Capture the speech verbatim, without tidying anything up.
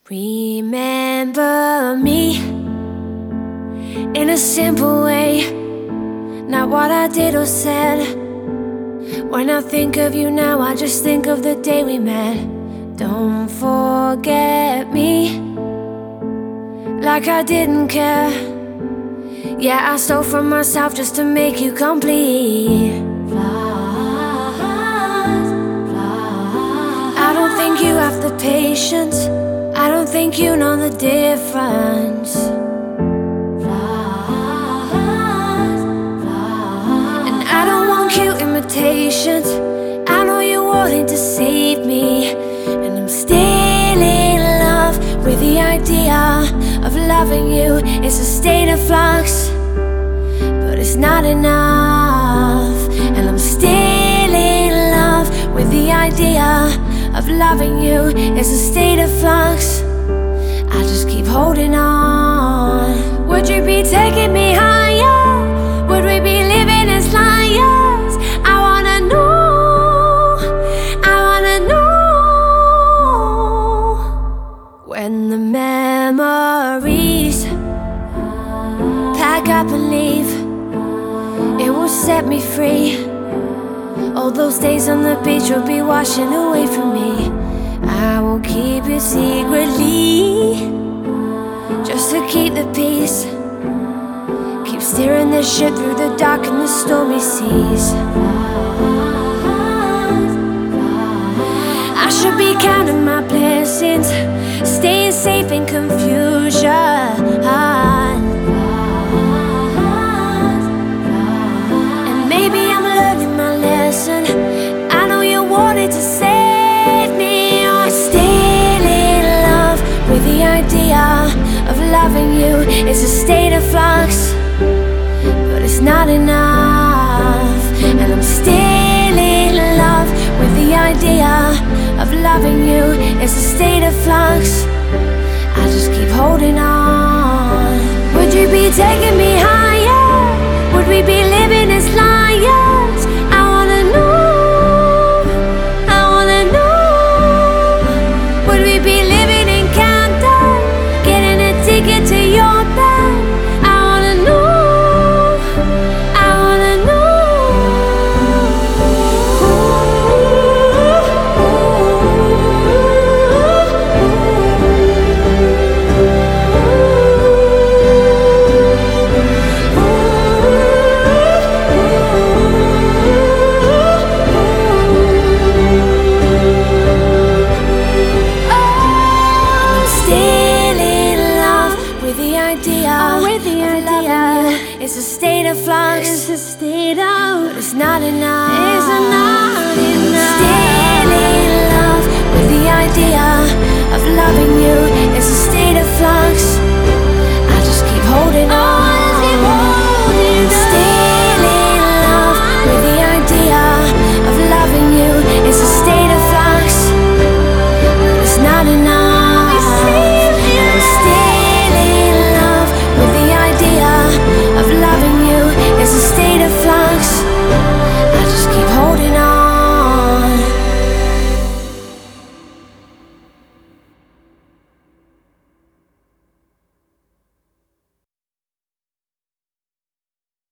Remember me in a simple way, not what I did or said. When I think of you now, I just think of the day we met. Don't forget me like I didn't care. Yeah, I stole from myself just to make you complete. Flies, flies. I don't think you have the patience, I don't think you know the difference. Flies, flies. And I don't want cute imitations, I know you're wanting to save me. And I'm still in love with the idea of loving you. It's a state of flux, but it's not enough. And I'm still in love with the idea of loving you. It's a state of flux, I just keep holding on. Would you be taking me higher? Would we be living as liars? I wanna know, I wanna know. When the memories pack up and leave, it will set me free. All those days on the beach will be washing away from me. I will keep it secretly, just to keep the peace. Keep steering the ship through the dark and the stormy seas. I should be counting my blessings, staying safe in confusion. And maybe I'm learning my lesson, I know you wanted to save me. I'm still in love with the idea of loving you. It's a state of flux, but it's not enough. And I'm still in love with the idea of loving you. It's a state of flux, I just keep holding on. Would you be taking me higher? Would we be living as liars? I wanna know, I wanna know. Would we be living in Camden, getting a ticket to your bed? I wanna know, I wanna know. Oh, with the idea, it's a state of flux, it's a state of, but it's not enough. It's not enough.